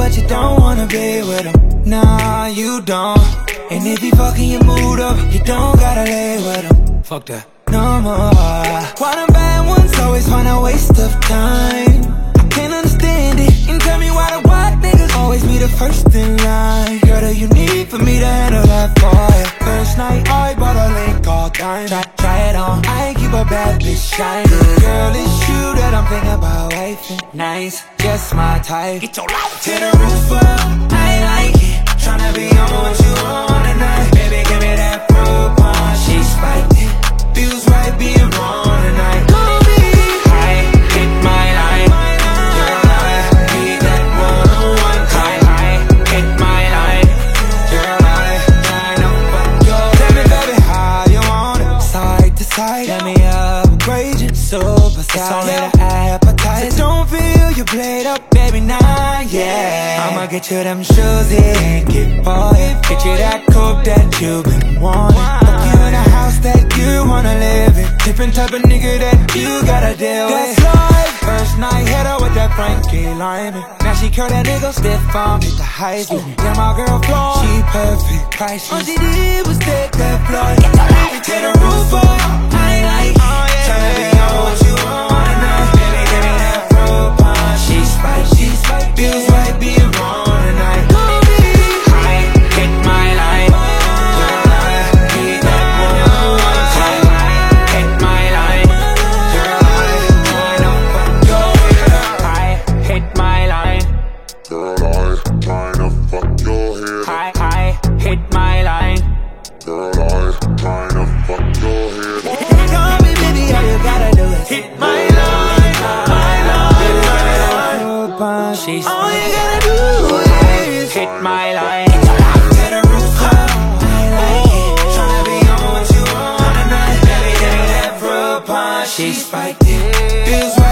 but you don't wanna be with him. Nah, you don't. And if he fucking your mood up, you don't gotta lay with him. Fuck that. No more. Why them bad ones always find a waste of time? I can't understand it. And tell me why the white niggas always be the first in line. Girl, do you need for me to handle that for you? First night, I bought a link all time. Try it on. I ain't keep a bad bitch shining. Girl, it's you that I'm thinking about wifing. Nice, just my type. Get your life to the roof up. I like it. Tryna be on what you want tonight. Baby, give me that fruit punch. She spiked it. Feels right being wrong tonight. Call me. I hit my line. Girl, I need that one-on-one time. I hit my line. Girl, I know what you're. Tell me, baby, how you want it. Side to side. Let me upgrade you. Superstar. It's only the appetite. So don't feel you played up, baby, nah, yeah. I'ma get you them shoes and get for it. Get you that coupe that you've been wanting. Fuck you in a house that you wanna live in. Different type of nigga that you gotta deal with. That's life. First night, hit her with that Frankie Lyman. Now she curl that nigga stiff on me, the high school. Yeah, my girl Floyd, she perfect, priceless. All she did was take that flight. Take the roof up, I like it. Tryna be on what you want tonight. Baby, give me that fruit punch. She spiked, feels right being wrong tonight. I hit my line. Girl, I need that one-on-one time. I hit my line. Girl, I know what you're. I hit my line. Girl, I tryna fuck your head. I hit my line. Girl, I tryna fuck your head. Tell me, baby, all you gotta do is hit my line, my line. She's all you gotta do is hit my line. To the roof up, I like it. Tryna be on what you want tonight. Baby, give me that fruit punch. She spiked it. Feels